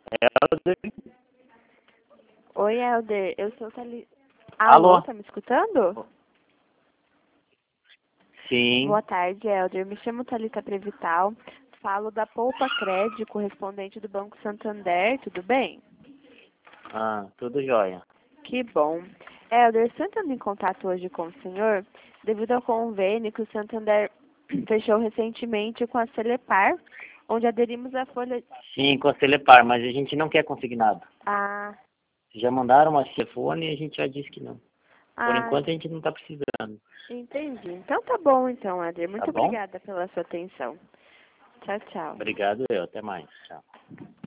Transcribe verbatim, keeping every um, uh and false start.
Helder. Oi, Helder, eu sou Thalita. Alô, Alô? tá me escutando? Sim. Boa tarde, Helder. Me chamo Thalita Prevital. Falo da Poupa Crédito, correspondente do Banco Santander. Tudo bem? Ah, tudo jóia. Que bom. Helder, estou entrando em contato hoje com o senhor devido ao convênio que o Santander fechou recentemente com a Celepar, onde aderimos à folha... Sim, com a Celepar, mas a gente não quer consignado. Ah, Já mandaram uma telefone e a gente já disse que não. Por ah, enquanto a gente não está precisando. entendi. Então tá bom, então, Helder. Tá Muito bom? obrigada pela sua atenção. Tchau, tchau. Obrigado eu. Até mais. Tchau.